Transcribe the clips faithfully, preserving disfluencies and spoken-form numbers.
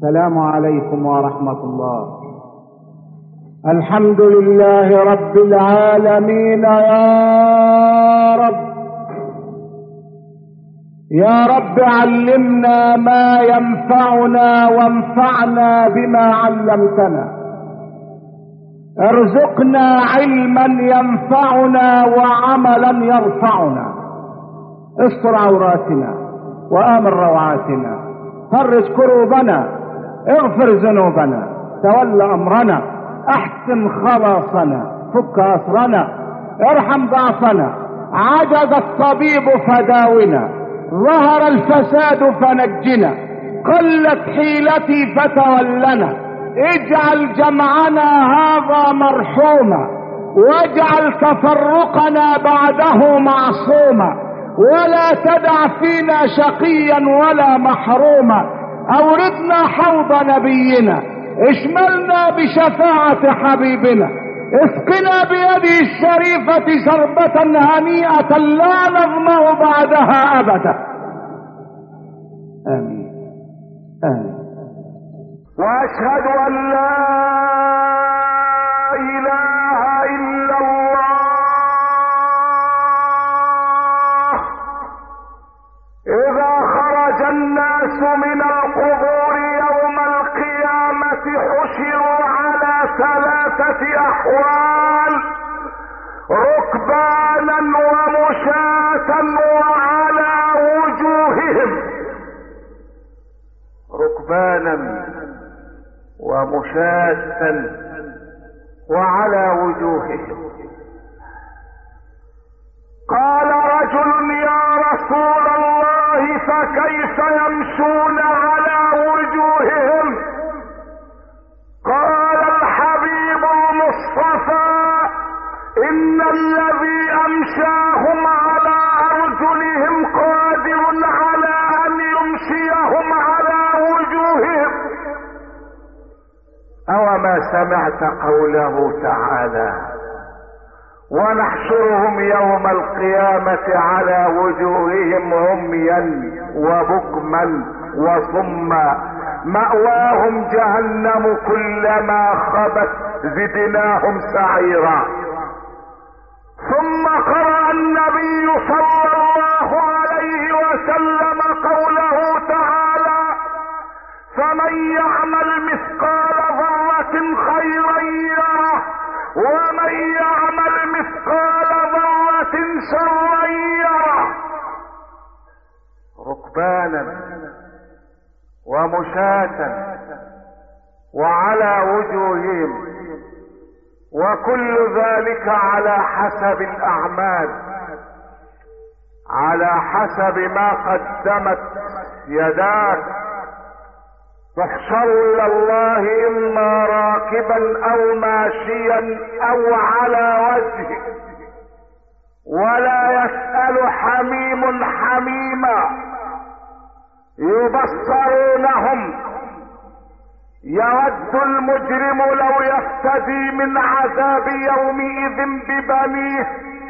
السلام عليكم ورحمة الله. الحمد لله رب العالمين. يا رب يا رب علمنا ما ينفعنا وانفعنا بما علمتنا. ارزقنا علما ينفعنا وعملا يرفعنا. استر عوراتنا وآمن روعاتنا. فرج كروبنا. اغفر ذنوبنا. تول امرنا. احسن خلاصنا. فك اسرنا. ارحم ضعفنا. عجز الطبيب فداونا. ظهر الفساد فنجنا. قلت حيلتي فتولنا. اجعل جمعنا هذا مرحوما واجعل تفرقنا بعده معصوما ولا تدع فينا شقيا ولا محروما. اوردنا حوض نبينا. اشملنا بشفاعة حبيبنا. اسقنا بيده الشريفة شربة هنيئة لا نظمأ بعدها ابدا. امين امين. واشهد ان لا اله الا الله. اذا خرج الناس من القبور يوم القيامة حشروا على ثلاثة احوال: ركبانا ومشاة وعلى وجوههم. ركبانا ومشاة وعلى وجوههم. قال رجل: يا رسول الله فكيف يمشون على وجوههم؟ قال الحبيب المصطفى: إن الذي أمشاهم على أرجلهم قادر على أن يمشيهم على وجوههم. أوما سمعت قوله تعالى: ونحشرهم يوم القيامة على وجوههم عميا وبكما وصما مأواهم جهنم كلما خبت زدناهم سعيرا. ثم قرأ النبي صلى الله عليه وسلم قوله تعالى: فمن يعمل مثقال ذرة خيرا يره ومن يعمل مثقال ذرة شرا يره. ركبانا ومشاة وعلى وجوههم، وكل ذلك على حسب الأعمال، على حسب ما قدمت يداك. تحشر الى الله اما راكبا او ماشيا او على وجهه، ولا يسأل حميم حميما. يبصرونهم. يود المجرم لو يفتدي من عذاب يومئذ ببنيه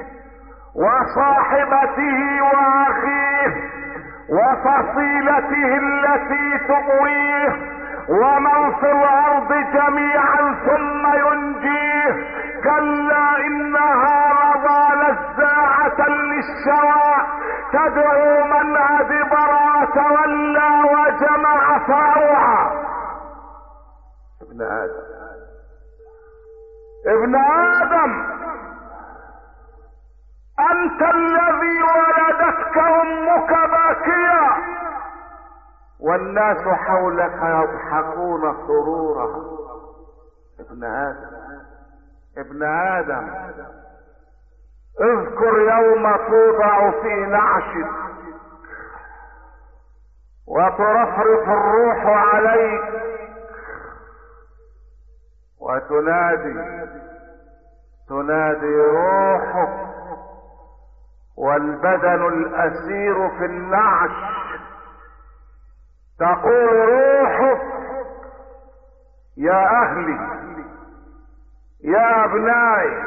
وصاحبته واخيه وفصيلته التي تؤويه ومن في الارض جميعا ثم ينجيه. كلا انها لظى نزاعة للشوى تدعو من ادبر وتولى وجمع فاوعى. ابن ادم ابن ادم انت الذي ولدتك امك باكيا والناس حولك يضحكون سرورا. ابن ادم ابن ادم اذكر يوم توضع في نعشك وترفرف الروح عليك وتنادي تنادي روحك والبدن الاسير في النعش. تقول روحك: يا اهلي، يا ابنائي،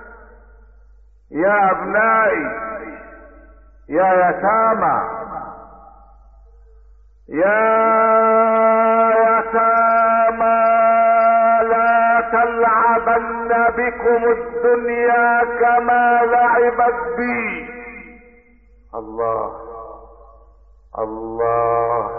يا ابنائي، يا يتامى، يا بكم الدنيا كما لعبت بي. الله الله.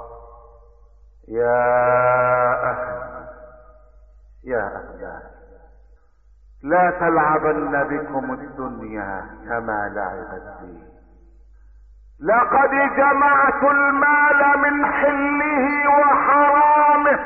يا أهل يا أهل لا تلعبن بكم الدنيا كما لعبت بي. لقد جمعت المال من حله وحرامه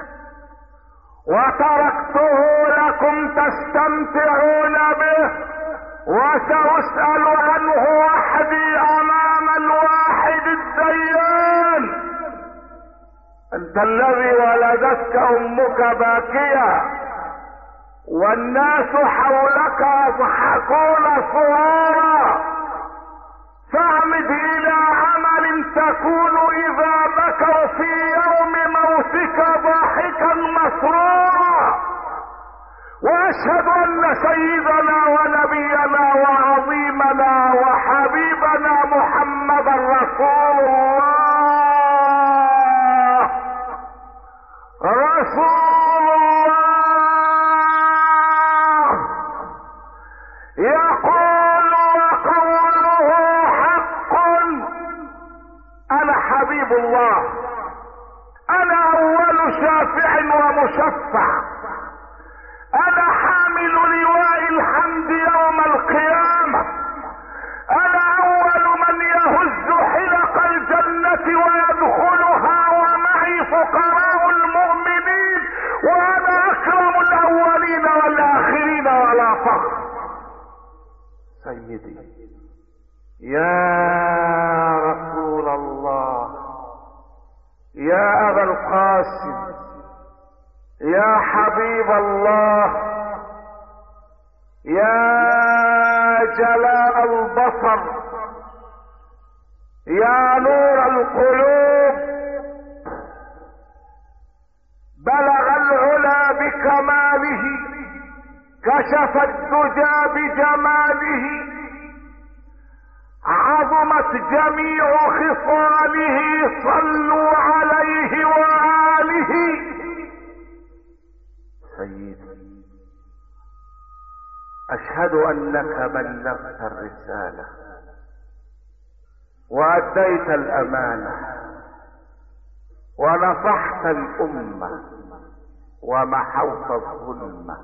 وتركته لكم تستمتعون به، وسأسأل عنه وحدي امام الواحد الديان. انت الذي ولدتك امك باكية والناس حولك يضحكون سرورا، فاعمد الى عمل تكون اذا بكوا في يوم موتك ضاحكا مسرورا. واشهد ان سيدنا ونبينا وعظيمنا وحبيبنا محمدا رسول الله رسول الله يقول وقوله حق. انا حبيب الله، انا اول شافع ومشفع، انا حامل لواء الحمد يوم القيامة، انا اول من يهز حلق الجنة ويدخلها ومعي فقراء المؤمنين، وانا اكرم الاولين والاخرين ولا فخر. سيدي يا رسول الله، يا ابا القاسم، يا حبيب الله، يا جلاء البصر، يا نور القلوب، بلغ العلا بكماله، كشف الدجى بجماله، عظمت جميع خصاله، صلوا عليه وآله. سيدي اشهد انك بلغت الرسالة واديت الامانة ونصحت الامة ومحوت الظلمة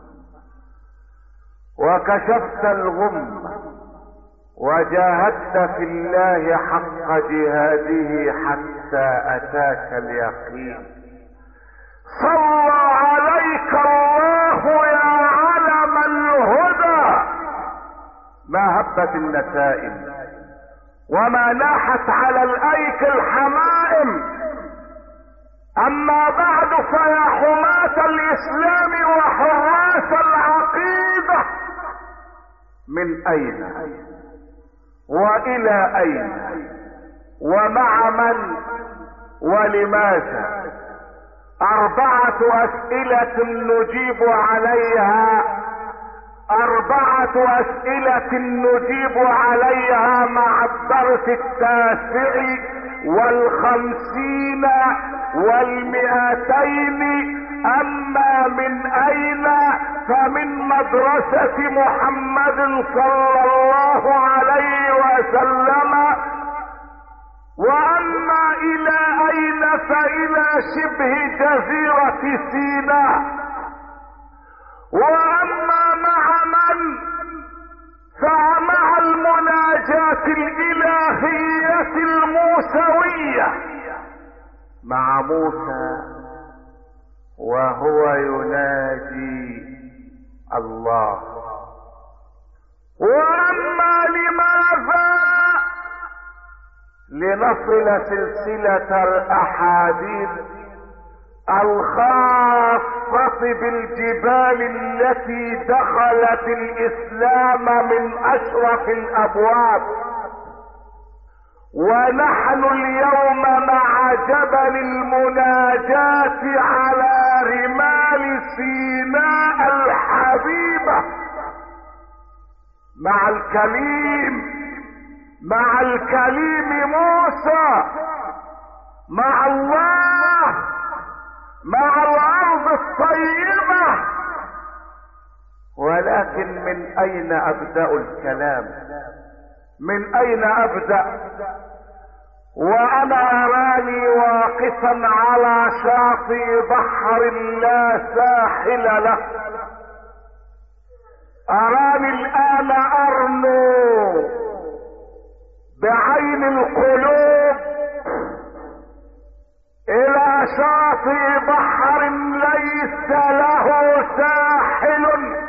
وكشفت الغمة وجاهدت في الله حق جهاده حتى اتاك اليقين. صلى عليك الله يا علم الهدى، ما هبت النسائم وما ناحت على الايك الحمائم. اما بعد فيا حماة الاسلام وحراس العقيدة، من اين والى اين ومع من ولماذا؟ اربعة اسئلة نجيب عليها، اربعة اسئلة نجيب عليها مع الدرس التاسع والخمسين والمئتين. اما من اين فمن مدرسة محمد صلى الله عليه وسلم، واما الى اين فالى شبه جزيرة سيناء، واما مع من فمع المناجاة الالهية الموسوية مع موسى وهو يناجي الله. واما لماذا لنصل سلسلة الاحاديث الخاصة بالجبال التي دخلت الاسلام من اشرف الابواب، ونحن اليوم مع جبل المناجاة على رمال سيناء الحبيبة، مع الكليم مع الكليم موسى، مع الله، مع الارض الطيبة. ولكن من اين ابدأ الكلام؟ من اين ابدأ وانا اراني واقفا على شاطئ بحر لا ساحل له؟ اراني الان ارنو بعين القلوب الى شاطئ بحر ليس له ساحل،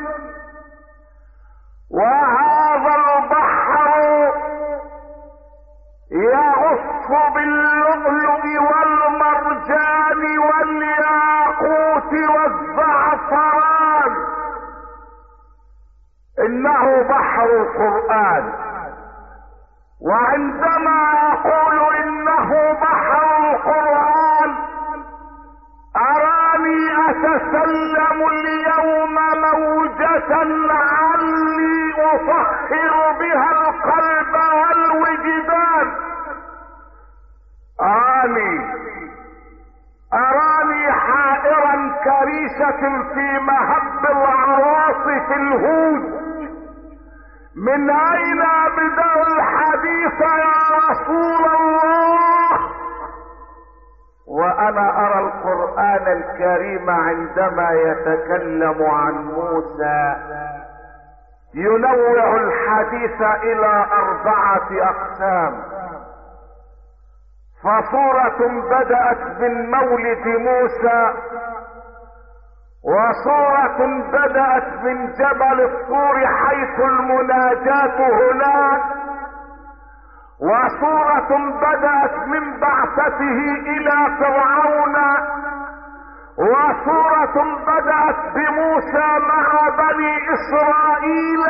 وهذا البحر يغص باللؤلؤ والمرجان والياقوت والزعفران. انه بحر القرآن. وعندما اقول انه بحر القرآن اراني اتسلم اليوم موجة لعلي اطهر بها القلب والوجدان. اراني اراني حائرا كريشة في مهب العواصف الهود. من اين ابدأ الحديث يا رسول الله؟ وانا ارى القرآن الكريم عندما يتكلم عن موسى ينوع الحديث الى اربعة اقسام. فصورة بدأت من مولد موسى، وصورة بدأت من جبل الطور حيث المناجاة هناك، وصورة بدأت من بعثته الى فرعون، وصورة بدأت بموسى مع بني اسرائيل.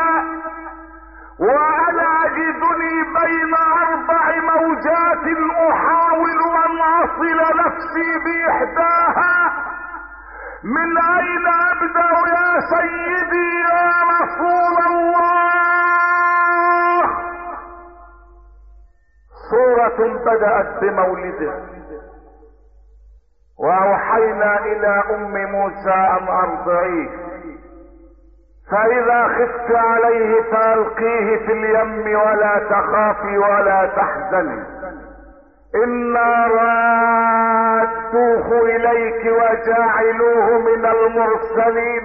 وانا اجدني بين اربع موجات احاول ان اصل نفسي باحداها. من اين ابدأ يا سيدي يا رسول الله؟ سورة بدأت بمولده، واوحينا الى ام موسى ان ارضعيه، فاذا خفت عليه فالقيه في اليم ولا تخافي ولا تحزني انا رادوه اليك وجاعلوه من المرسلين.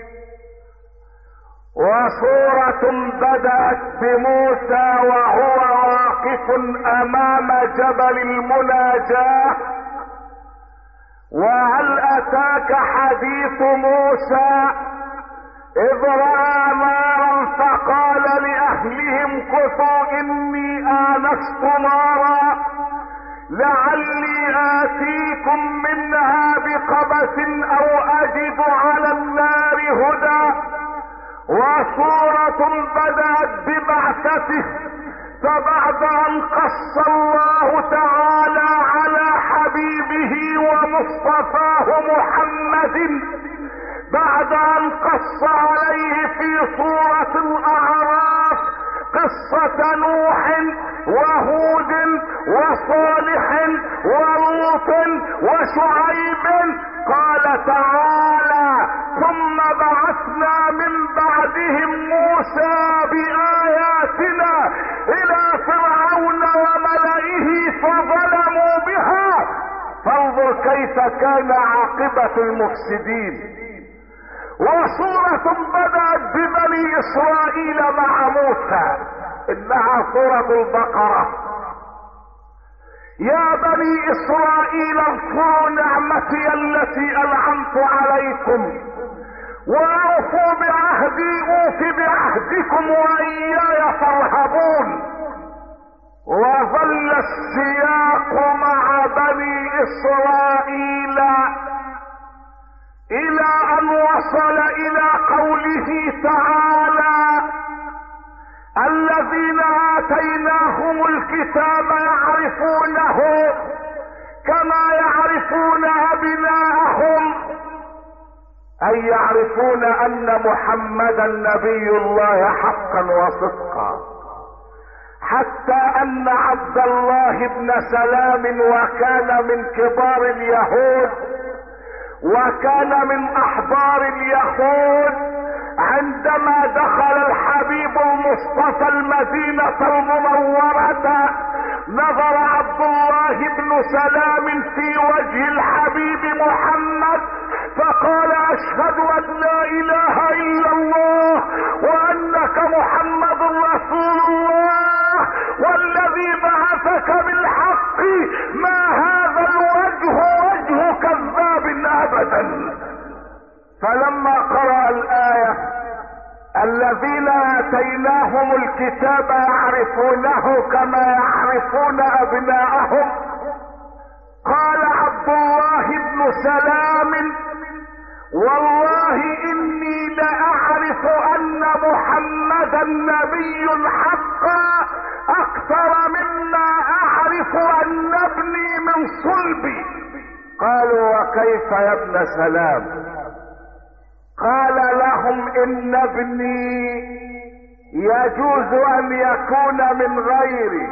وصورة بدأت بموسى وهو واقف امام جبل المناجاة. وهل اتاك حديث موسى اذ رأى نارا فقال لاهلهم كثوا اني انست نارا لعلي آتيكم منها بقبس او اجد على النار هدى. وصورة بدأت ببعثته، فبعد ان قص الله تعالى على حبيبه ومصطفاه محمد، بعد ان قص عليه في سورة الاعراف قصة نوح وهود وصالح ولوط وشعيب، قال تعالى ثم بعثنا من بعدهم موسى بآياتنا الى فرعون وملئه فظلموا بها فانظر كيف كان عاقبة المفسدين. وصورة بدأت ببني اسرائيل مع موسى، انها سورة البقرة. يا بني اسرائيل اذكروا نعمتي التي انعمت عليكم واوفوا بعهدي اوف بعهدكم واياي فارهبون. وظل السياق مع بني اسرائيل الى ان وصل الى قوله تعالى الذين اتيناهم الكتاب يعرفونه كما يعرفون ابناءهم، اي يعرفون ان محمدا نبي الله حقا وصدقا، حتى ان عبد الله بن سلام وكان من كبار اليهود وكان من احبار اليهود عندما دخل الحبيب المصطفى المدينة المنورة نظر عبد الله بن سلام في وجه الحبيب محمد فقال اشهد ان لا اله الا الله وانك محمد رسول الله والذي بعثك بالحق ما هذا الوجه وجه كذاب ابدا. فلما قرأ الآية الذين آتيناهم الكتاب يعرفونه كما يعرفون أبناءهم قال عبد الله بن سلام والله إني لأعرف أن محمدا نبي حقا أكثر مما أعرف أن ابني من صلبي. قالوا وكيف يا ابن سلام؟ قال لهم ان ابني يجوز ان يكون من غيري،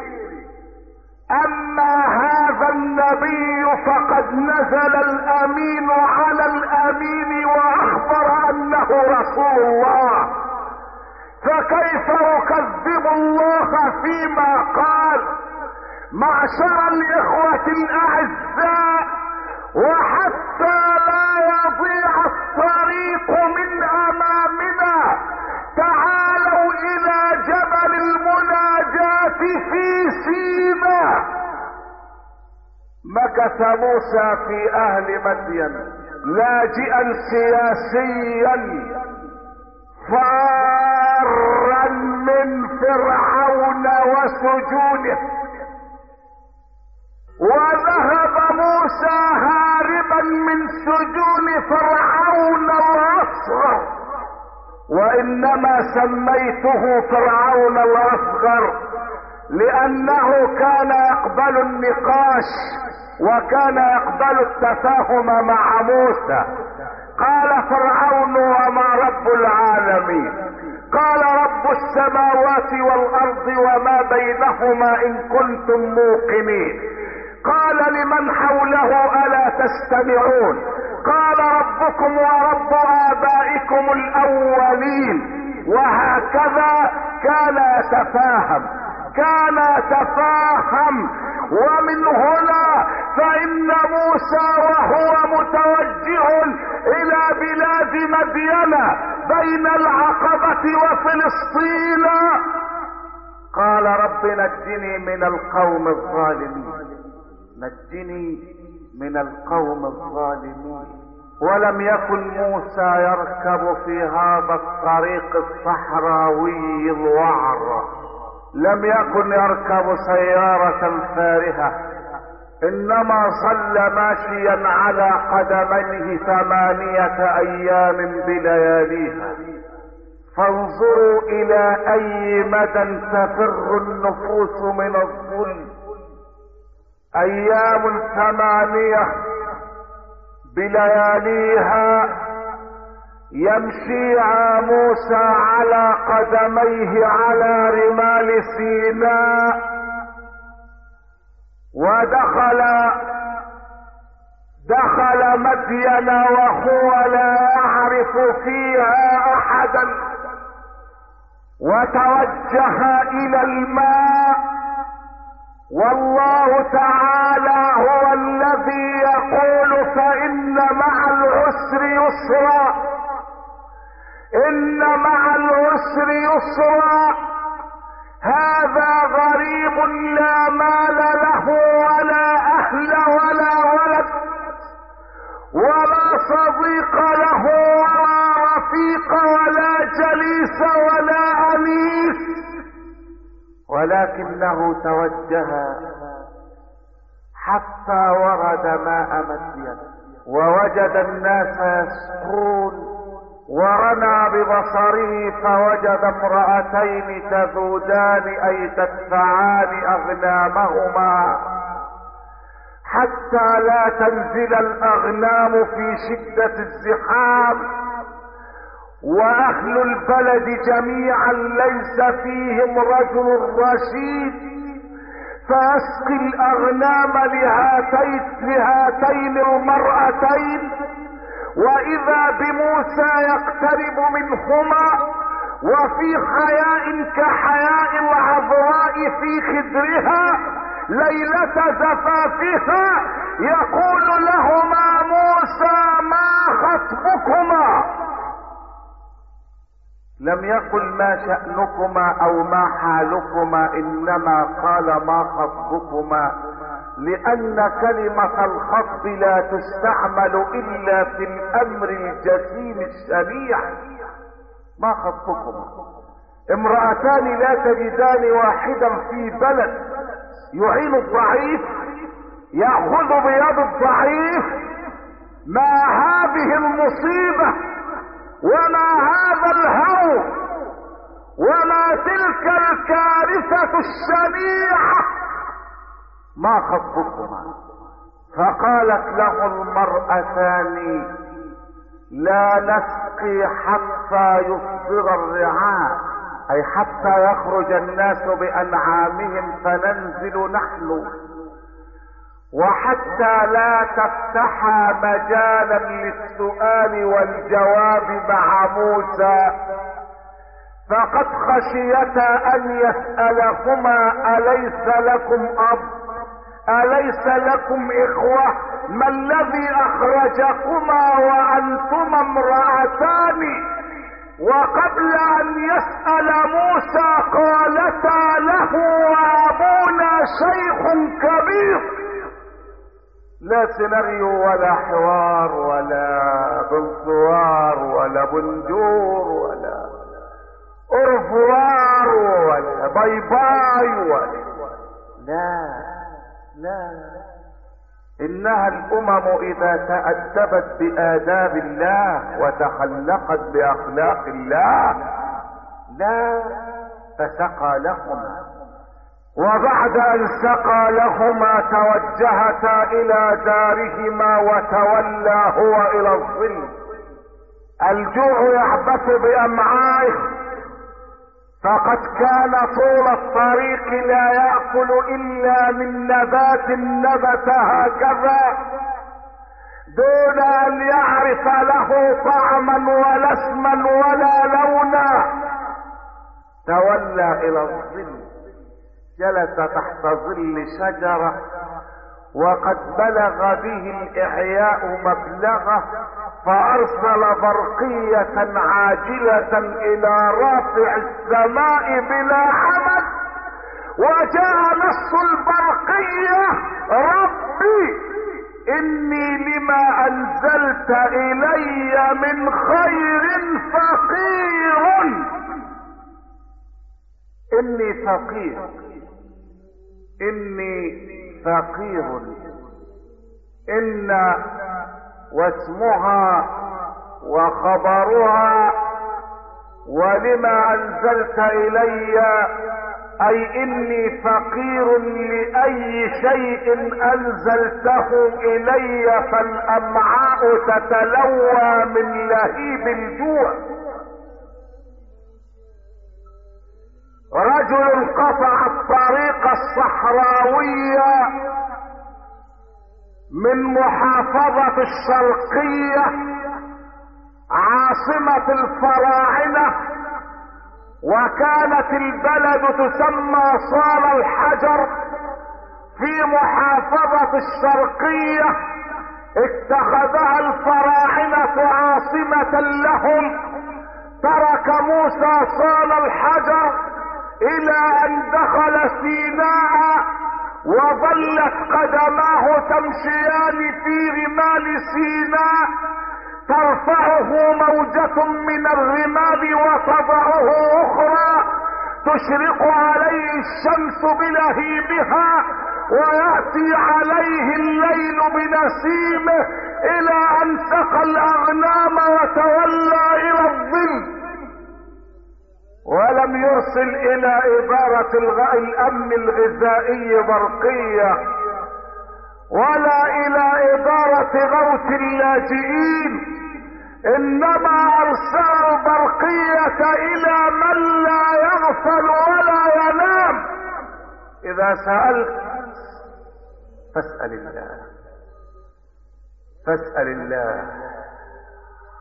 اما هذا النبي فقد نزل الامين على الامين واخبر انه رسول الله، فكيف اكذب الله فيما قال؟ معشر الاخوة الاعزاء، وحتى لا يضيع الطريق من امامنا تعالوا الى جبل المناجاة في سيناء. مكث موسى في اهل مدين لاجئا سياسيا فارا من فرعون وسجونه، وذهب موسى هاربا من سجون فرعون الاصغر، وانما سميته فرعون الاصغر لانه كان يقبل النقاش وكان يقبل التفاهم مع موسى. قال فرعون وما رب العالمين؟ قال رب السماوات والارض وما بينهما ان كنتم موقنين. قال لمن حوله الا تستمعون؟ قال ربكم ورب ابائكم الاولين. وهكذا كان يتفاهم كان يتفاهم ومن هنا فان موسى وهو متوجه الى بلاد مدين بين العقبة وفلسطين قال رب نجني من القوم الظالمين، نجني من القوم الظالمين. ولم يكن موسى يركب في هذا الطريق الصحراوي الوعر، لم يكن يركب سيارة فارهة، انما صلى ماشيا على قدميه ثمانية ايام بلياليها. فانظروا الى اي مدى تفر النفوس من الظلم. ايام ثمانية بلياليها يمشي موسى على قدميه على رمال سيناء، ودخل دخل مدين وهو لا يعرف فيها احدا، وتوجه الى الماء. والله تعالى هو الذي يقول فإن مع العسر يسرا، إن مع العسر يسرا. هذا غريب لا مال له ولا أهل ولا ولد ولا صديق له ولا رفيق ولا جليس ولا أنيس، ولكنه توجه حتى ورد ماء مدين ووجد الناس يسقون، ورمى ببصره فوجد امرأتين تذودان اي تدفعان اغنامهما حتى لا تنزل الاغنام في شدة الزحام، واهل البلد جميعا ليس فيهم رجل رشيد فيسقي الاغنام لهاتين, لهاتين المرأتين، واذا بموسى يقترب منهما وفي حياء كحياء العذراء في خدرها ليلة زفافها يقول لهما موسى ما خطبكما. لم يقل ما شأنكما او ما حالكما، انما قال ما خطبكما، لان كلمة الخطب لا تستعمل الا في الامر الجسيم الشنيع. ما خطبكما؟ امرأتان لا تجدان واحدا في بلد يعين الضعيف، يأخذ بيد الضعيف. ما هذه المصيبة وما هذا الهول وما تلك الكارثة الشنيعة؟ ما خطبكما؟ فقالت له المرأتان لا نسقي حتى يصدر الرعاء، اي حتى يخرج الناس بانعامهم فننزل نحن، وحتى لا تفتحا مجالا للسؤال والجواب مع موسى، فقد خشيتا ان يسألهما اليس لكم اب اليس لكم اخوة، ما الذي اخرجكما وانتما امرأتان؟ وقبل ان يسأل موسى قالتا له وابونا شيخ كبير. لا سيناريو ولا حوار ولا بنصوار ولا بنجور ولا أرفوار ولا باي باي ولا لا لا انها الامم اذا تأدبت بآداب الله وتخلقت باخلاق الله لا فسقى لهما، وبعد ان سقى لهما توجهتا الى دارهما وتولى هو الى الظل. الجوع يعبث بامعائه، فقد كان طول الطريق لا يأكل الا من نبات نبت هكذا دون ان يعرف له طعما ولا اسما ولا لونا. تولى الى الظل، جلس تحت ظل شجرة وقد بلغ به الاعياء مبلغه، فارسل برقية عاجلة الى رافع السماء بلا عمد، وجاء نص البرقية ربي اني لما انزلت الي من خير فقير. اني فقير اني فقير ان واسمها وخبرها ولما انزلت الي، اي اني فقير لاي شيء انزلته الي، فالامعاء تتلوى من لهيب الجوع. رجل قطع الطريق الصحراوية من محافظة الشرقية عاصمة الفراعنة، وكانت البلد تسمى صال الحجر في محافظة الشرقية. اتخذها الفراعنة عاصمة لهم. ترك موسى صال الحجر الى ان دخل سيناء، وظلت قدماه تمشيان في رمال سيناء، ترفعه موجة من الرمال وتضعه اخرى، تشرق عليه الشمس بلهيبها ويأتي عليه الليل بنسيمه، الى ان سقى الاغنام وتولى الى الظل. ولم يرسل الى ادارة الامن الغذائي برقية، ولا الى ادارة غوث اللاجئين، انما ارسل البرقية الى من لا يغفل ولا ينام. اذا سألت فاسأل الله، فاسأل الله،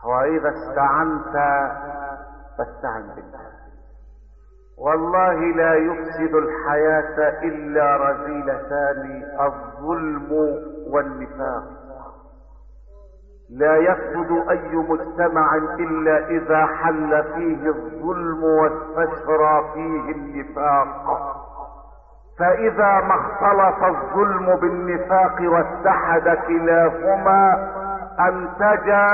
واذا استعنت فاستعن بالله. والله لا يفسد الحياة الا رذيلتان: الظلم والنفاق. لا يفسد اي مجتمع الا اذا حل فيه الظلم واستشرى فيه النفاق. فاذا ما اختلط الظلم بالنفاق واتحد كلاهما انتجا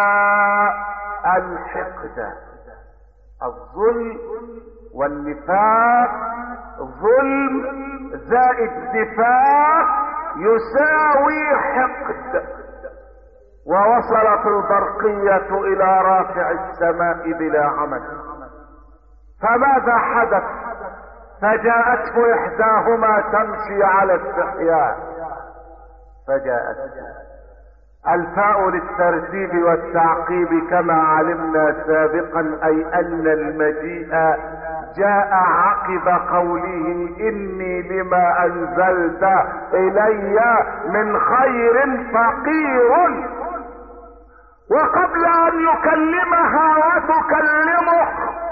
الحقد. الظلم والنفاق، ظلم زائد نفاق يساوي حقد. ووصلت البرقية الى رافع السماء بلا عمد. فماذا حدث؟ فجاءته احداهما تمشي على استحياء. فجاءته الفاء للترتيب والتعقيب كما علمنا سابقا، اي ان المجيء جاء عقب قوله اني لما انزلت الي من خير فقير. وقبل ان يكلمها وتكلمه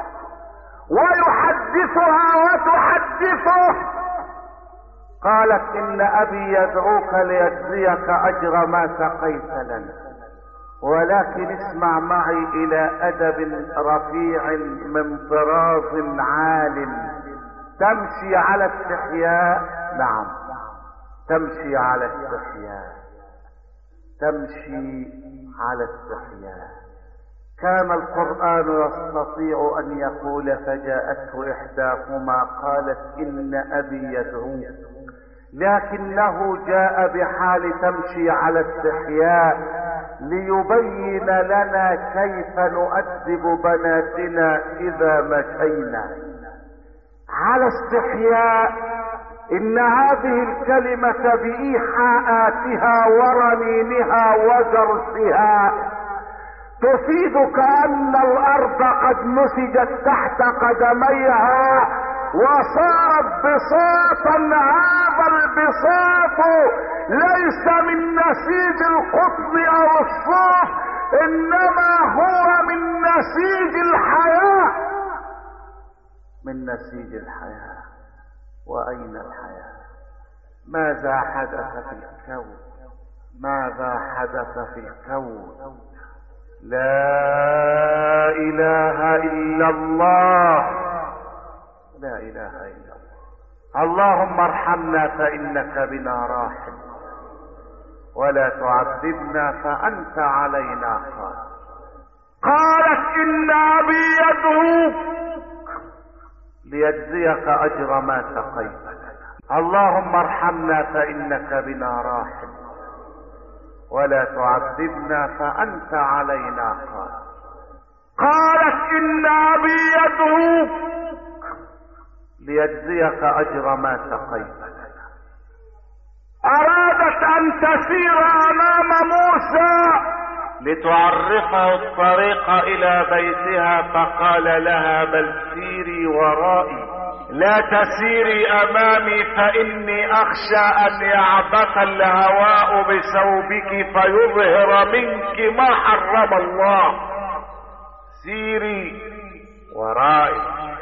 ويحدثها وتحدثه قالت ان ابي يدعوك ليجزيك اجر ما سقيت لنا، ولكن اسمع معي الى ادب رفيع من طراز عال. تمشي على استحياء، نعم تمشي على استحياء، تمشي على استحياء. كان القرآن يستطيع ان يقول فجاءته احداهما قالت ان ابي يدعوك، لكنه جاء بحال تمشي على استحياء ليبين لنا كيف نؤدب بناتنا اذا مشينا على استحياء. ان هذه الكلمة بإيحاءاتها ورنينها وجرسها تفيدك ان الارض قد نسجت تحت قدميها وصارت بساطا. هذا البساط ليس من نسيج القطن او الصوف، انما هو من نسيج الحياة، من نسيج الحياة. واين الحياة؟ ماذا حدث في الكون؟ ماذا حدث في الكون؟ لا اله الا الله، لا اله الا الله. اللهم ارحمنا فانك بنا راحم، ولا تعذبنا فانت علينا قادر. قالت ان ابي يدعوك ليجزيك اجر ما سقيت لنا، اللهم ارحمنا فانك بنا راحم، ولا تعذبنا فانت علينا قادر. قالت ان ابي يدعوك ليجزيك اجر ما سقيت لنا. ارادت ان تسير امام موسى لتعرفه الطريق الى بيتها، فقال لها بل سيري ورائي لا تسيري امامي فاني اخشى ان يعبث الهواء بثوبك فيظهر منك ما حرم الله. سيري ورائي،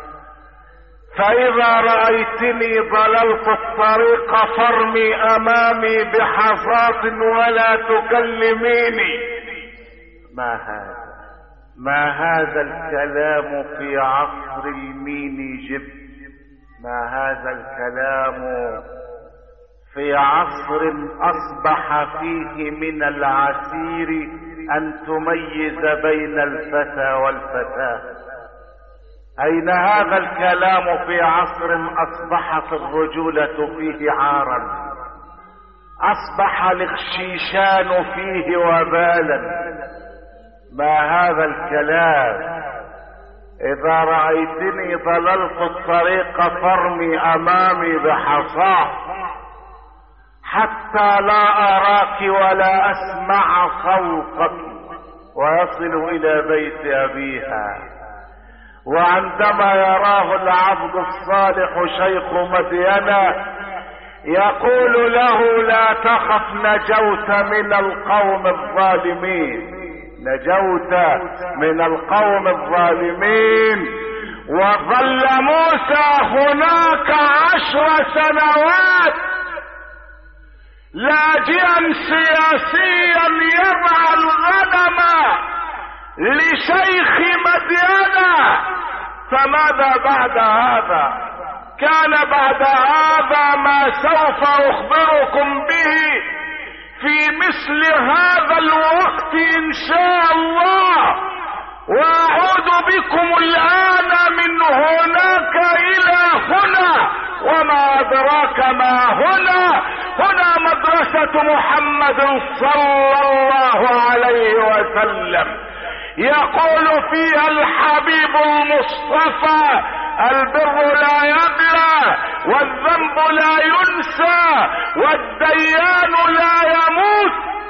فاذا رأيتني ضللت الطريق فارمي امامي بحصاة ولا تكلميني. ما هذا ما هذا الكلام في عصر الميني جب، ما هذا الكلام في عصر اصبح فيه من العسير ان تميز بين الفتى والفتاة. اين هذا الكلام في عصر اصبحت الرجولة فيه عارا، اصبح الاخشيشان فيه وبالا. ما هذا الكلام؟ اذا رأيتني ضللت الطريق فارمي امامي بحصاه حتى لا اراك ولا اسمع صوتك. ويصل الى بيت ابيها، وعندما يراه العبد الصالح شيخ مدينة يقول له لا تخف نجوت من القوم الظالمين. نجوت من القوم الظالمين. وظل موسى هناك عشر سنوات لاجئا سياسيا يرعى الغنم لشيخ مدينة. فماذا بعد هذا؟ كان بعد هذا ما سوف اخبركم به في مثل هذا الوقت ان شاء الله. واعود بكم الان من هناك الى هنا، وما ادراك ما هنا. هنا مدرسة محمد صلى الله عليه وسلم، يقول فيها الحبيب المصطفى: البر لا يبلى، والذنب لا ينسى، والديان لا يموت.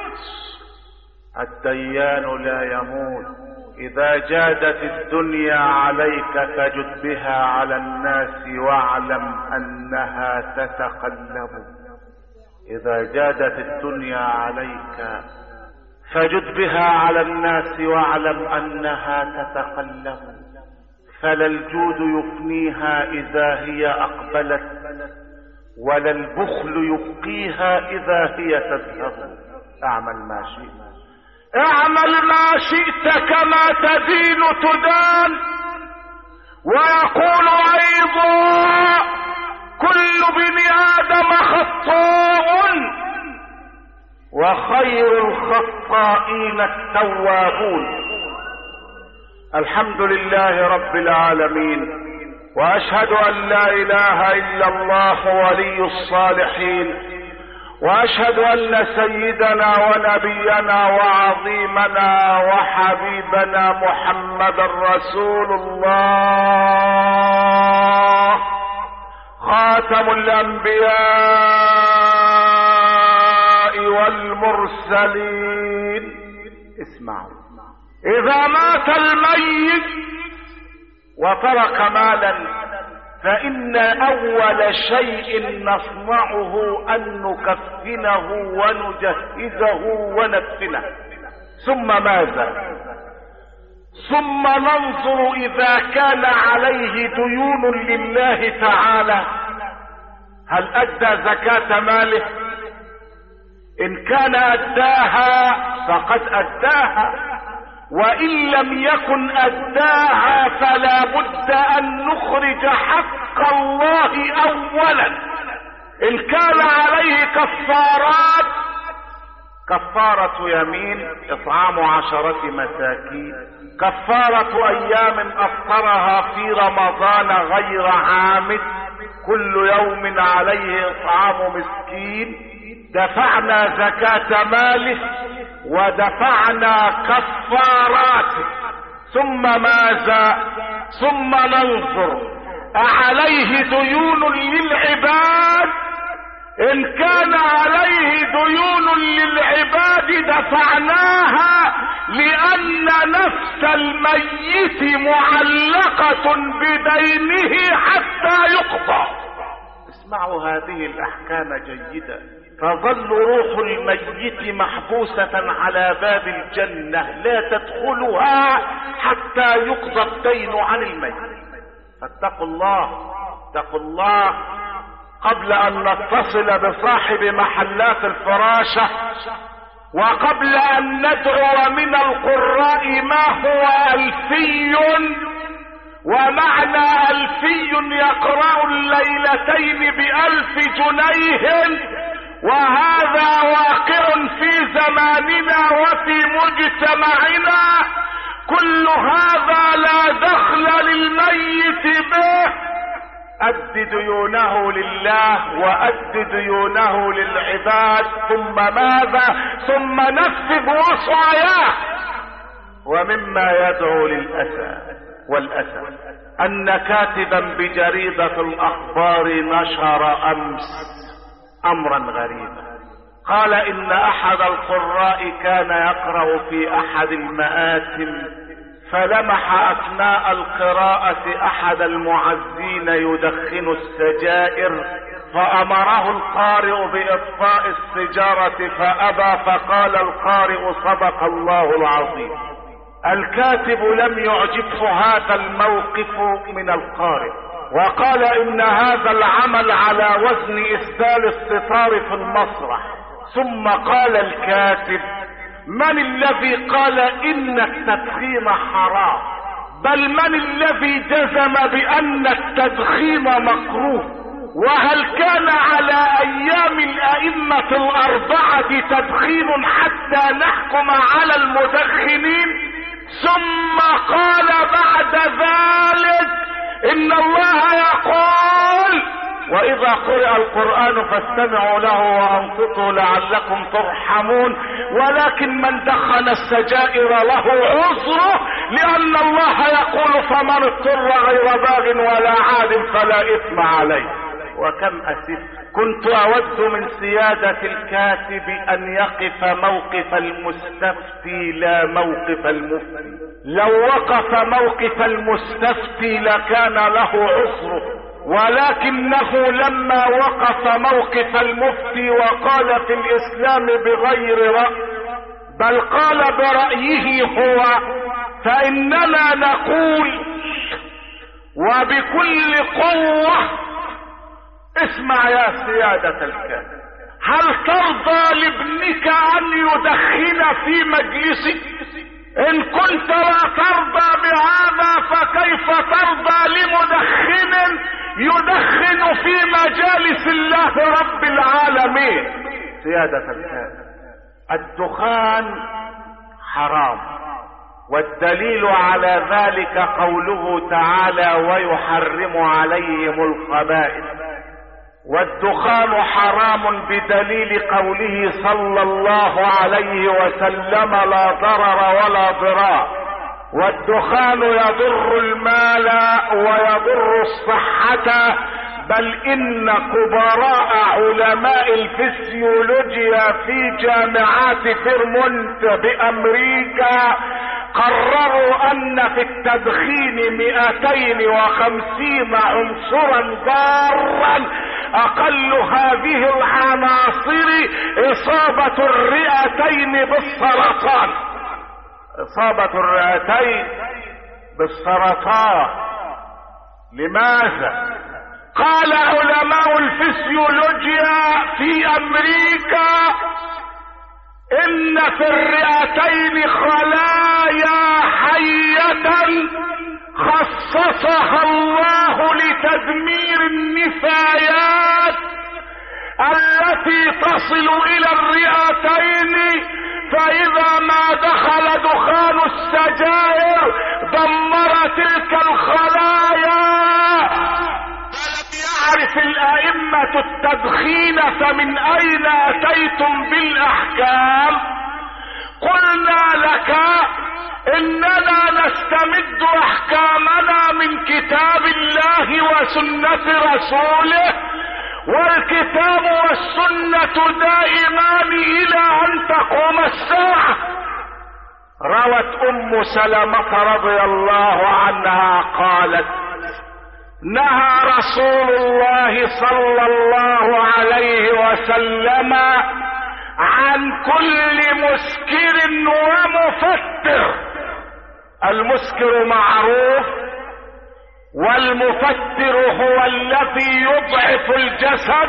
الديان لا يموت. إذا جادت الدنيا عليك فجد بها على الناس واعلم أنها تتقلب. إذا جادت الدنيا عليك فجد بها على الناس واعلم أنها تتقلب. فلا الجود يفنيها إذا هي أقبلت، ولا البخل يبقيها إذا هي تذهب. اعمل ما شئت، اعمل ما شئت كما تدين تدان. ويقول أيضا: كل بني آدم خطاء، وخير الخطائين التوابون. الحمد لله رب العالمين، واشهد ان لا اله الا الله ولي الصالحين، واشهد ان سيدنا ونبينا وعظيمنا وحبيبنا محمدا رسول الله، خاتم الانبياء والمرسلين. اسمعوا: اذا مات الميت وترك مالا فان اول شيء نصنعه ان نكفنه ونجهزه وندفنه. ثم ماذا؟ ثم ننظر اذا كان عليه ديون لله تعالى هل ادى زكاة ماله؟ ان كان اداها فقد اداها، وان لم يكن اداها فلا بد ان نخرج حق الله اولا. ان كان عليه كفارات: كفارة يمين اطعام عشرة مساكين، كفارة ايام افطرها في رمضان غير عامد، كل يوم عليه اطعام مسكين. دفعنا زكاة ماله ودفعنا كفاراته. ثم ماذا؟ ثم ننظر أعليه ديون للعباد؟ إن كان عليه ديون للعباد دفعناها، لأن نفس الميت معلقة بدينه حتى يقضى. اسمعوا هذه الأحكام جيدا. تظل روح الميت محبوسة على باب الجنة لا تدخلها حتى يقضى الدين عن الميت. فاتقوا الله، اتقوا الله قبل ان نتصل بصاحب محلات الفراشة، وقبل ان ندعو من القراء ما هو الفي. ومعنى الفي يقرأ الليلتين بألف جنيه، وهذا واقع في زماننا وفي مجتمعنا. كل هذا لا دخل للميت به. أد ديونه لله وأد ديونه للعباد. ثم ماذا؟ ثم نفذ وصاياه. ومما يدعو للأسى والأسى أن كاتبا بجريدة الأخبار نشر أمس امرا غريبا. قال ان احد القراء كان يقرأ في احد المآتم، فلمح اثناء القراءة احد المعزين يدخن السجائر، فامره القارئ باطفاء السجارة فابى، فقال القارئ: صدق الله العظيم. الكاتب لم يعجبه هذا الموقف من القارئ، وقال ان هذا العمل على وزن اسدال الستار في المسرح. ثم قال الكاتب: من الذي قال ان التدخين حرام؟ بل من الذي جزم بان التدخين مكروه؟ وهل كان على ايام الائمة الاربعة تدخين حتى نحكم على المدخنين؟ ثم قال بعد ذلك: ان الله يقول: واذا قرئ القرآن فاستمعوا له وانصتوا لعلكم ترحمون. ولكن من دخن السجائر له عذره، لان الله يقول: فمن اضطر غير باغ ولا عاد فلا اثم عليه. وكم اسف كنت اود من سيادة الكاتب ان يقف موقف المستفتي لا موقف المفتي. لو وقف موقف المستفتي لكان له عذره، ولكنه لما وقف موقف المفتي وقال في الاسلام بغير رأي، بل قال برأيه هو، فاننا نقول وبكل قوة: اسمع يا سيادة الكاتب، هل ترضى لابنك ان يدخن في مجلسك؟ ان كنت لا ترضى بهذا فكيف ترضى لمدخن يدخن في مجالس الله رب العالمين؟ سيادة الكاتب، الدخان حرام، والدليل على ذلك قوله تعالى: ويحرم عليهم الخبائث. والدخان حرام بدليل قوله صلى الله عليه وسلم: لا ضرر ولا ضرار. والدخان يضر المال ويضر الصحة، بل ان كبراء علماء الفسيولوجيا في جامعات فيرمونت بامريكا قرروا ان في التدخين مئتين وخمسين عنصرا ضارا، اقل هذه العناصر اصابة الرئتين بالسرطان. اصابة الرئتين بالسرطان. لماذا؟ قال علماء الفسيولوجيا في امريكا ان في الرئتين خلايا حية خصصها الله لتدمير النفايات التي تصل الى الرئتين، فاذا ما دخل دخان السجائر دمر تلك الخلايا. يعرف الائمة التدخين فمن اين اتيتم بالاحكام؟ قلنا لك اننا نستمد احكامنا من كتاب الله وسنة رسوله، والكتاب والسنة دائمان الى ان تقوم الساعة. روت ام سلمة رضي الله عنها قالت: نهى رسول الله صلى الله عليه وسلم عن كل مسكر ومفتر. المسكر معروف، والمفتر هو الذي يضعف الجسد.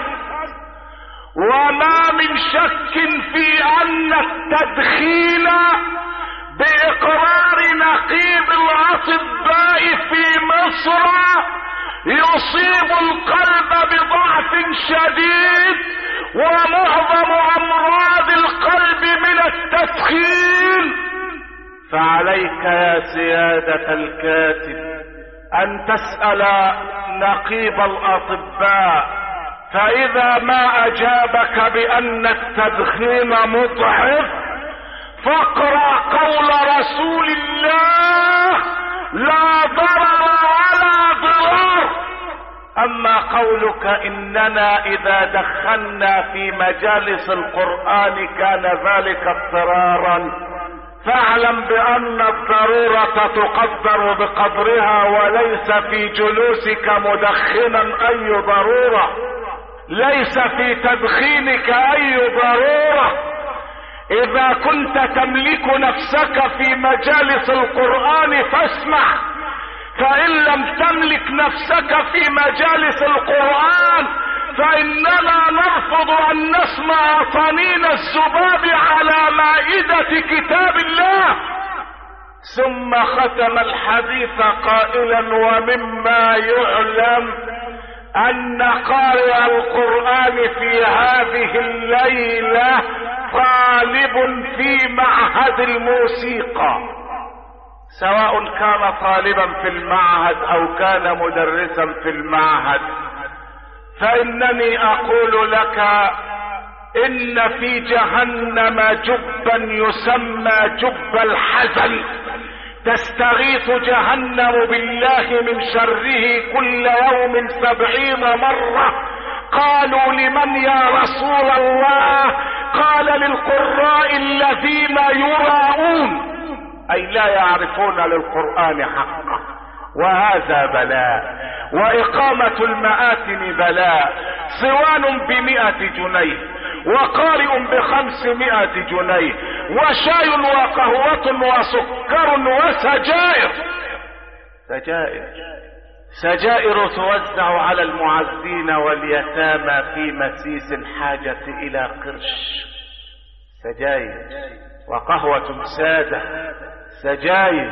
وما من شك في ان التدخين باقرار نقيب الاطباء في مصر يصيب القلب بضعف شديد، ومعظم امراض القلب من التدخين. فعليك يا سيادة الكاتب ان تسأل نقيب الاطباء، فاذا ما اجابك بان التدخين مضعف فاقرأ قول رسول الله: لا ضرر ولا ضرار. اما قولك اننا اذا دخلنا في مجالس القرآن كان ذلك اضطرارا، فاعلم بان الضرورة تقدر بقدرها، وليس في جلوسك مدخنا اي ضرورة، ليس في تدخينك اي ضرورة. اذا كنت تملك نفسك في مجالس القرآن فاسمع، فان لم تملك نفسك في مجالس القرآن فاننا نرفض ان نسمع طنين الذباب على مائدة كتاب الله. ثم ختم الحديث قائلا: ومما يعلم ان قارئ القرآن في هذه الليلة طالب في معهد الموسيقى، سواء كان طالبا في المعهد او كان مدرسا في المعهد. فانني اقول لك ان في جهنم جبا يسمى جب الحزن، تستغيث جهنم بالله من شره كل يوم سبعين مرة. قالوا: لمن يا رسول الله؟ قال: للقراء الذين يراءون، اي لا يعرفون للقرآن حقه. وهذا بلاء، واقامة المآتم بلاء. صوان بمئة جنيه، وقارئ بخمسمائة جنيه، وشاي وقهوة وسكر وسجائر. سجائر سجائر توزع على المعزين واليتامى في مسيس الحاجة الى قرش. سجائر وقهوة سادة. سجائر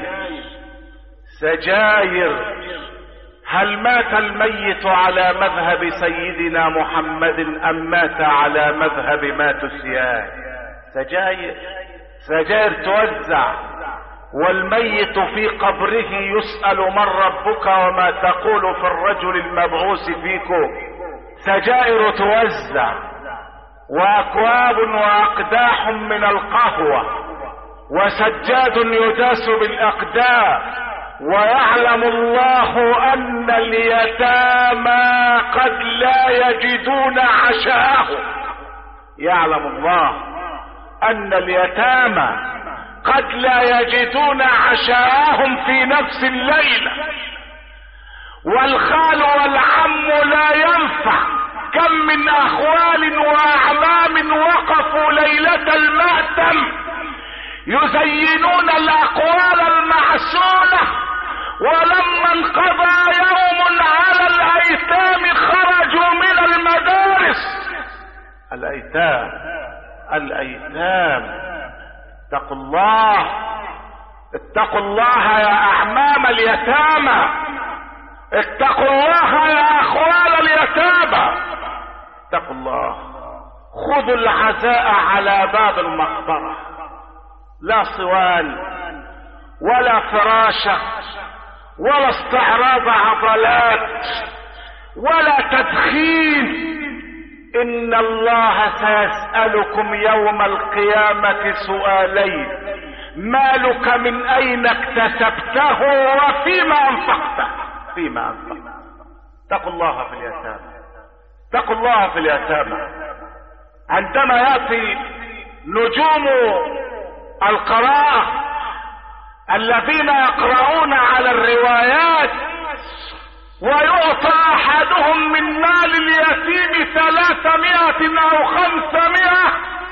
سجائر. هل مات الميت على مذهب سيدنا محمد ام مات على مذهب ماتوسيان؟ سجائر سجائر توزع، والميت في قبره يسأل من ربك وما تقول في الرجل المبعوث فيكم. سجائر توزع، واكواب واقداح من القهوة، وسجاد يداس بالاقدام. ويعلم الله ان اليتامى قد لا يجدون عشاءهم. يعلم الله ان اليتامى قد لا يجدون عشاءهم في نفس الليلة. والخال والعم لا ينفع. كم من اخوال واعمام وقفوا ليلة المأتم يزينون الاقوال المعسولة، ولما انقضى يوم على الايتام خرجوا من المدارس. الايتام الايتام اتقوا الله، اتقوا الله يا اعمام اليتامى، اتقوا الله يا اخوال اليتامى، اتقوا الله. خذوا العزاء على باب المقبرة، لا صوان ولا فراشة ولا استعراض عضلات ولا تدخين. ان الله سيسألكم يوم القيامة سؤالين: مالك من اين اكتسبته وفيما انفقته. فيما انفقته. اتقوا الله في اليتامى، اتقوا الله في اليتامى. عندما يأتي نجوم القراءة الذين يقرؤون على الروايات ويعطى احدهم من مال اليتيم ثلاثمائة او خمسمائة،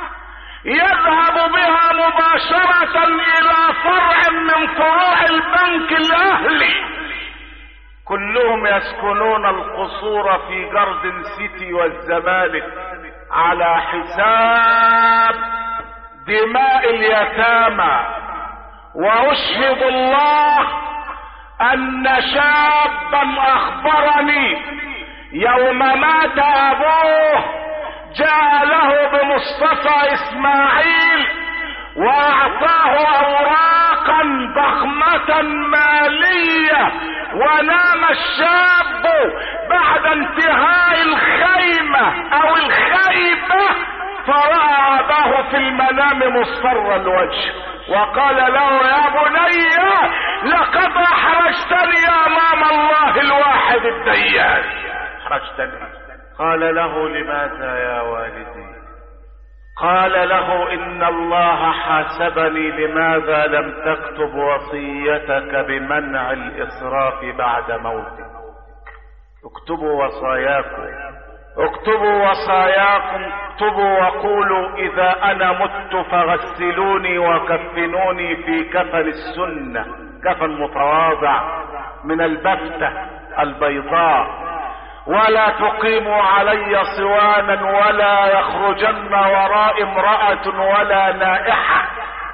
يذهب بها مباشرة الى فرع من فروع البنك الاهلي. كلهم يسكنون القصور في جاردن سيتي والزمالك على حساب دماء اليتامى. واشهد الله ان شابا اخبرني يوم مات ابوه جاء له بمصطفى اسماعيل واعطاه اوراقا ضخمة مالية، ونام الشاب بعد انتهاء الخيمة او الخيبة فرأى اباه في المنام مصفر الوجه، وقال له: يا بني لقد احرجتني امام الله الواحد الديان، احرجتني. قال له: لماذا يا والدي؟ قال له: ان الله حاسبني لماذا لم تكتب وصيتك بمنع الاسراف بعد موتك. اكتبوا وصاياكم اكتبوا وصاياكم، اكتبوا وقولوا اذا انا مت فغسلوني وكفنوني في كفن السنة، كفن متواضع من البفتة البيضاء، ولا تقيموا علي صوانا ولا يخرجن وراء امرأة ولا نائحة.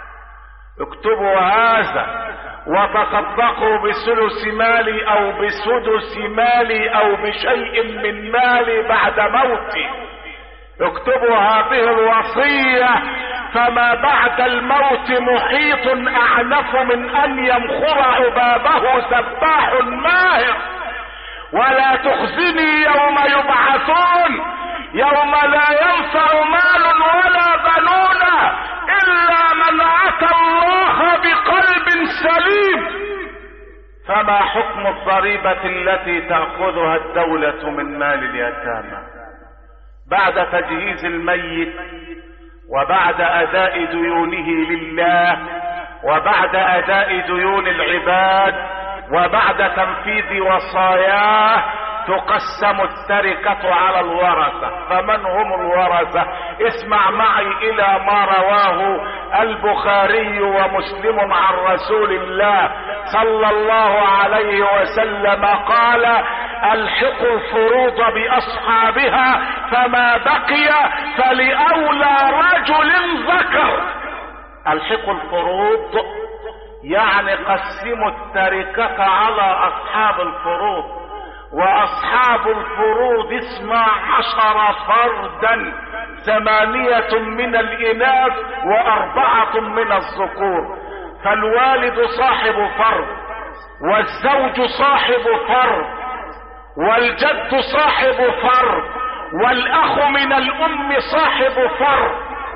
اكتبوا هذا وتصدقوا بثلث مالي او بسدس مالي او بشيء من مالي بعد موتي. اكتبوا هذه الوصية، فما بعد الموت محيط اعنف من ان يمخر عبابه سباح ماهر. ولا تخزني يوم يبعثون، يوم لا ينفع مال ولا بنون الا من اتى الله بقلب سليم. فما حكم الضريبة التي تأخذها الدولة من مال اليتامى بعد تجهيز الميت وبعد اداء ديونه لله وبعد اداء ديون العباد وبعد تنفيذ وصاياه؟ تقسم التركة على الورثة. فمن هم الورثة؟ اسمع معي الى ما رواه البخاري ومسلم عن رسول الله صلى الله عليه وسلم قال: الحقوا الفروض باصحابها فما بقي فلأولى رجل ذكر. الحقوا الفروض يعني قسموا التركة على اصحاب الفروض، واصحاب الفروض اثنا عشر فردا، ثمانية من الاناث واربعة من الذكور. فالوالد صاحب فرض، والزوج صاحب فرض، والجد صاحب فرض، والاخ من الام صاحب فرض،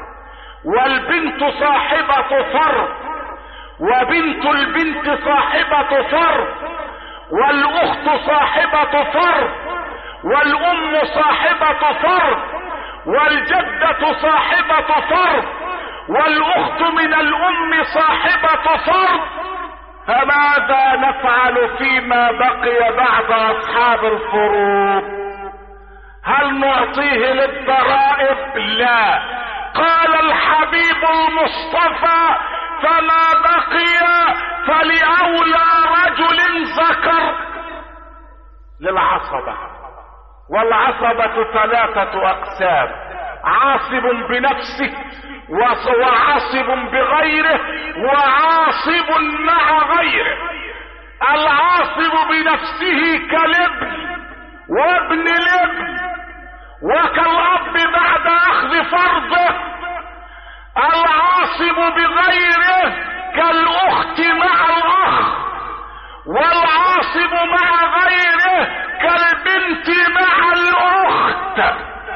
والبنت صاحبة فرض، وبنت البنت صاحبة فرض، والاخت صاحبة فرض، والام صاحبة فرض، والجدة صاحبة فرض، والاخت من الام صاحبة فرض. فماذا نفعل فيما بقي بعد اصحاب الفروض؟ هل نعطيه للضرائب؟ لا. قال الحبيب المصطفى: فما بقي فلأولى رجل ذكر. للعصبة، والعصبة ثلاثة اقسام: عاصب بنفسه، وعاصب بغيره، وعاصب مع غيره. العاصب بنفسه كالابن وابن الابن وكالاب بعد اخذ فرضه. العاصب بغيره كالاخت مع الاخ، والعاصب مع غيره كالبنت مع الاخت.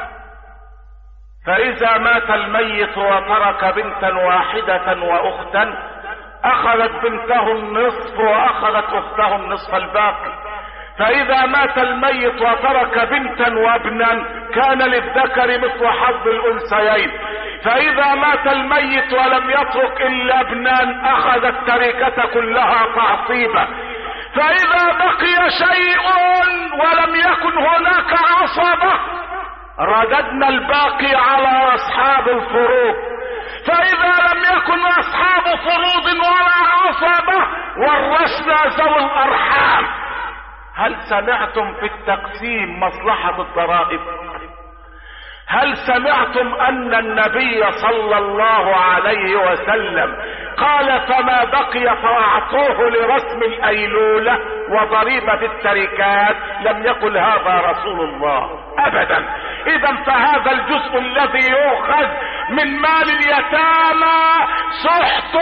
فاذا مات الميت وترك بنتا واحدة واختا، اخذت بنته النصف واخذت اخته النصف الباقي. فاذا مات الميت وترك بنتا وابنا، كان للذكر مثل حظ الانثيين. فاذا مات الميت ولم يترك الا ابنان، اخذ التركة كلها تعصيبا. فاذا بقي شيء ولم يكن هناك عصبة، رددنا الباقي على اصحاب الفروض. فاذا لم يكن اصحاب فروض ولا عصبة، ورثنا ذوي الارحام. هل سمعتم في التقسيم مصلحة الضرائب؟ هل سمعتم ان النبي صلى الله عليه وسلم قال: فما بقي فاعطوه لرسم الايلولة وضريبة التركات؟ لم يقل هذا رسول الله ابدا. اذا فهذا الجزء الذي يؤخذ من مال اليتامى سحت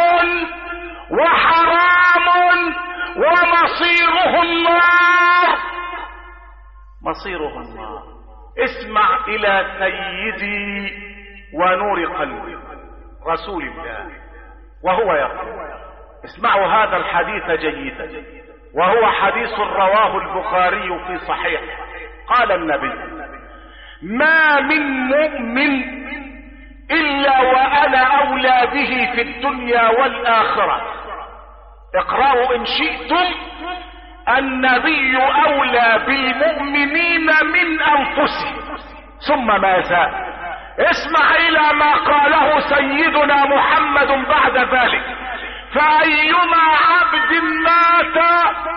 وحرام ومصيره النار. مصيره النار. اسمع الى سيدي ونور قلبي رسول الله وهو يقول، اسمعوا هذا الحديث جيدا، وهو حديث رواه البخاري في صحيح. قال النبي: ما من مؤمن الا وانا اولى به في الدنيا والاخرة. اقرأوا ان شئتم: النبي اولى بالمؤمنين من انفسهم. ثم ماذا؟ اسمع الى ما قاله سيدنا محمد بعد ذلك: فأيما عبد مات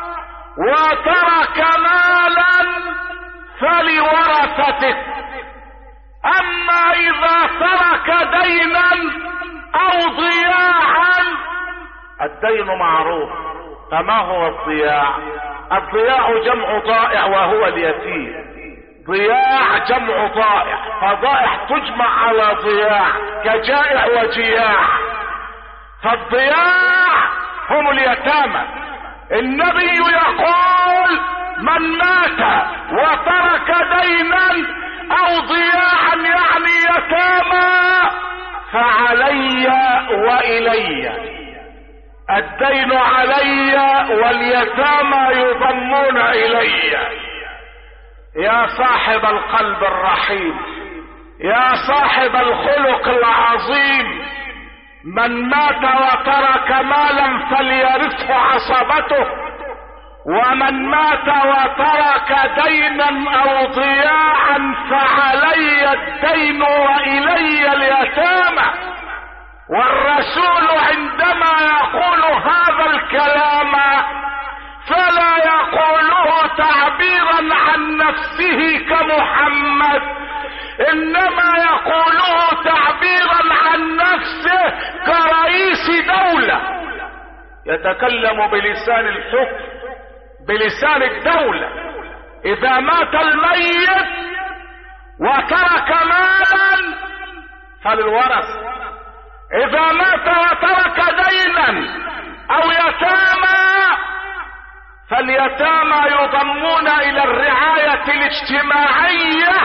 وترك مالا فلورثته، اما اذا ترك دينا او ضياعا، الدين معروف، فما هو الضياع؟ الضياع جمع ضائع وهو اليتيم. ضياع جمع ضائع، فضائع تجمع على ضياع كجائع وجياع. فالضياع هم اليتامى. النبي يقول: من مات وترك دينا او ضياعا يعني يتامى فعلي والي، الدين علي واليتامى يضمون الي. يا صاحب القلب الرحيم، يا صاحب الخلق العظيم، من مات وترك مالا فليرثه عصبته، ومن مات وترك دينا او ضياعا فعلي الدين والي اليتامى. والرسول عندما يقول هذا الكلام فلا يقوله تعبيرا عن نفسه كمحمد، انما يقوله تعبيرا عن نفسه كرئيس دولة، يتكلم بلسان الحكم، بلسان الدولة. اذا مات الميت وترك مالا فللورث، اذا مات وترك دينا او يتامى فاليتامى يضمون الى الرعاية الاجتماعية،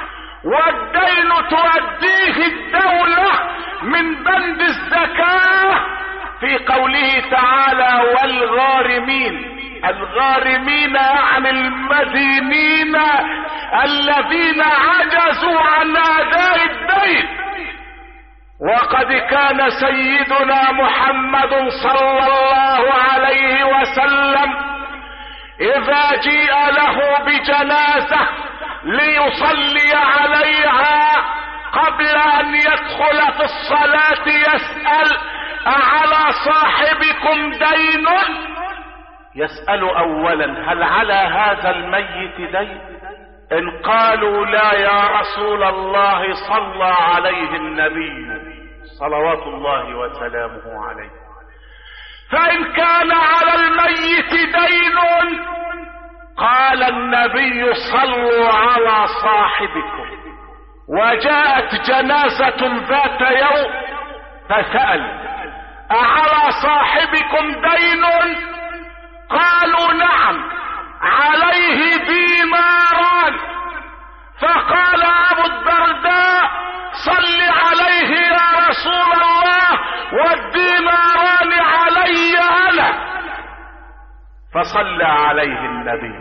والدين تؤديه الدولة من بند الزكاة في قوله تعالى: والغارمين. الغارمين يعني المدينين الذين عجزوا عن اداء الدين. وقد كان سيدنا محمد صلى الله عليه وسلم اذا جيء له بجنازة ليصلي عليها قبل ان يدخل في الصلاة يسأل: أعلى صاحبكم دين؟ يسأل اولا: هل على هذا الميت دين؟ ان قالوا لا يا رسول الله صلى عليه النبي صلوات الله وسلامه عليه. فان كان على الميت دين قال النبي: صلوا على صاحبكم. وجاءت جنازة ذات يوم فسأل: أعلى صاحبكم دين؟ قالوا: نعم، عليه ديناران. فقال أبو الدرداء: صل عليه يا رسول الله، والديناران علي أنا. فصلى عليه النبي.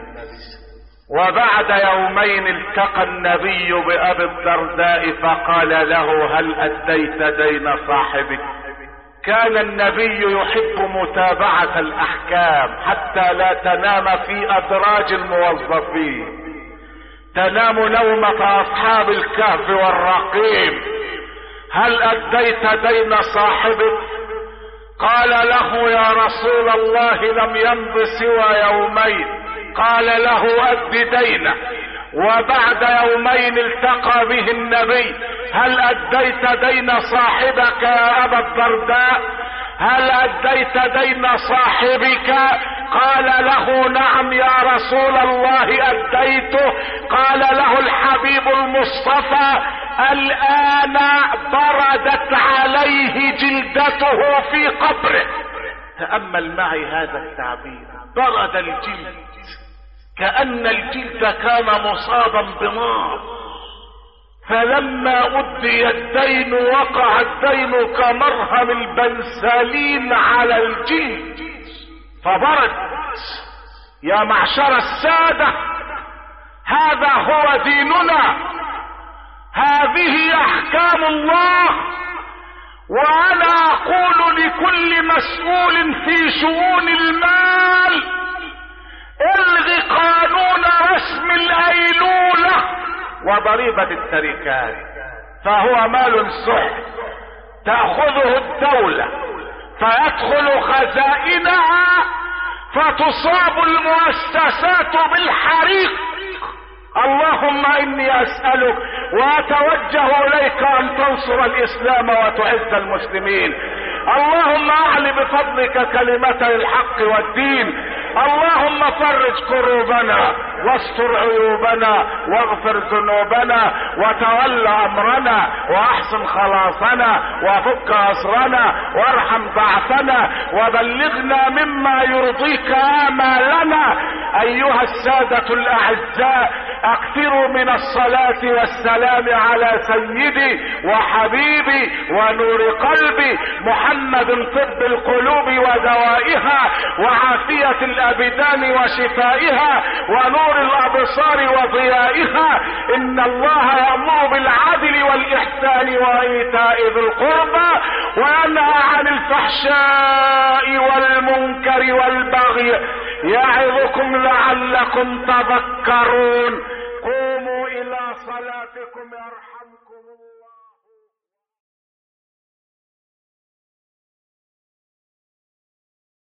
وبعد يومين التقى النبي بأبي الدرداء فقال له: هل أديت دين صاحبك؟ كان النبي يحب متابعة الأحكام حتى لا تنام في أدراج الموظفين، تنام نومة أصحاب الكهف والرقيم. هل أديت دين صاحبك؟ قال له: يا رسول الله لم يمض سوى يومين. قال له: أد دينه. وبعد يومين التقى به النبي: هل أديت دين صاحبك يا أبا الدرداء؟ هل أديت دين صاحبك؟ قال له: نعم يا رسول الله أديته. قال له الحبيب المصطفى: الآن بردت عليه جلدته في قبره. تأمل معي هذا التعبير: برد الجلد، كأن الجلد كان مصابا بنار. فلما أدي الدين وقع الدين كمرهم البنسلين على الجلد فبرد. يا معشر السادة، هذا هو ديننا، هذه أحكام الله. وأنا أقول لكل مسؤول في شؤون المال: الغي قانون رسم الأيلولة وضريبة التركات، فهو مال سحت تأخذه الدولة فيدخل خزائنها فتصاب المؤسسات بالحريق. اللهم اني اسألك واتوجه اليك ان تنصر الاسلام وتعز المسلمين. اللهم اعل بفضلك كلمتي الحق والدين. اللهم فرج كروبنا واستر عيوبنا واغفر ذنوبنا وتول امرنا واحسن خلاصنا وفك اسرنا وارحم ضعفنا وبلغنا مما يرضيك امالنا. ايها السادة الاعزاء، اكثروا من الصلاة والسلام على سيدي وحبيبي ونور قلبي محمد، طب القلوب ودوائها وعافية الابدان وشفائها ونور الابصار وضيائها. ان الله يأمر بالعدل والاحسان وايتاء ذي القربى وينهى عن الفحشاء والمنكر والبغي يعظكم لعلكم تذكرون. قوموا الى صلاتكم يرحمكم الله.